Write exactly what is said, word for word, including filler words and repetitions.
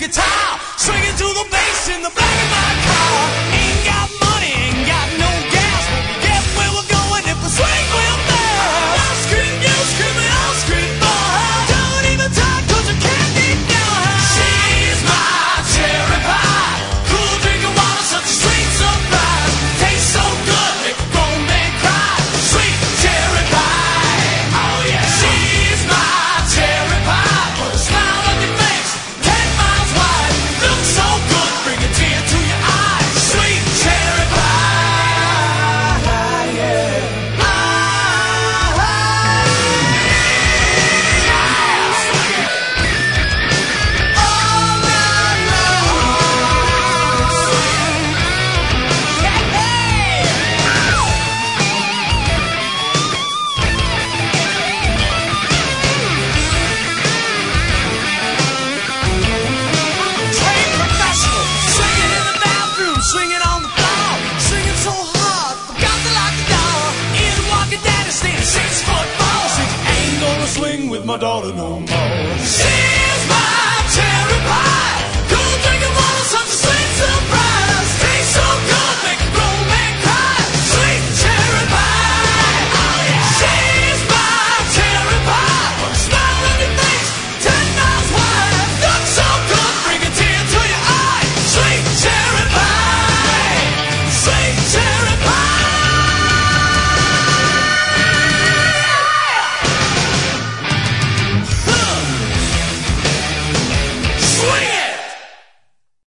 guitar, swinging to the bass in the back of my car. Ain't got money, ain't got no gas, but we get where we're going if we swing real fast. I'll scream, you scream, and I'll scream for her. Don't even talk 'cause I can't get down her. She's my cherry pie, cool drinking water, such a sweet surprise. Tastes so good, make a grown man cry. Sweet cherry pie, oh yeah. She's my cherry pie, put a smile on your face, ten miles wide. Looks so good, bring a tear to your eye. Sweet cherry pie, yeah. Ah, all night long. Hey, hey. Trained professional, swinging in the bathroom, swinging on the floor, swinging so hard, forgot to lock the door. In walking daddy, staying six foot four. Said, ain't gonna swing with my daughter no more.